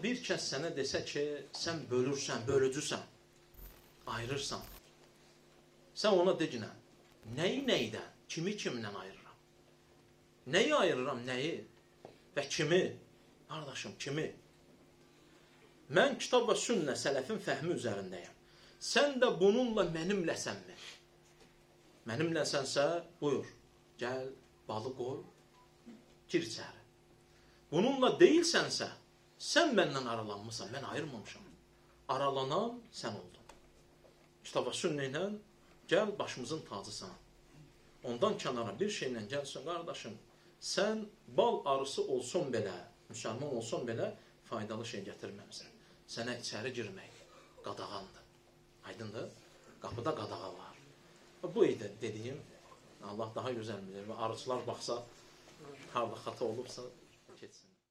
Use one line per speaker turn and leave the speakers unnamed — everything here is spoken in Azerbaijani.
bir kəs sənə desə ki, sən bölürsən, bölücüsən, ayırırsan. Sən ona decinə, nəyi nəydən, kimi kimdən ayırıram? Nəyi ayırıram, nəyi və kimi? Qardaşım, kimi? Mən kitab və sünnə, sələfin fəhmi üzərindəyəm. Sən də bununla mənimləsənmi? Mənimləsənsə, buyur, gəl, balı qoy, gir içəri. Bununla deyilsənsə, sən məndən aralanmışsan, mən ayırmamışam. Aralanan sən oldun. Kitab və sünnə ilə gəl, başımızın tacısan. Ondan kənara bir şeylə gəlsin, qardaşım, sən bal arısı olsun belə, müsəlman olsun belə, faydalı şey gətirməmsən. Sənə içəri girmək qadağandır. Aydındır? Qapıda qadağa var. Bu idi dediyim. Allah daha gözəl bilir. Və arıçılar baxsa, harada xata olubsa, keçsin.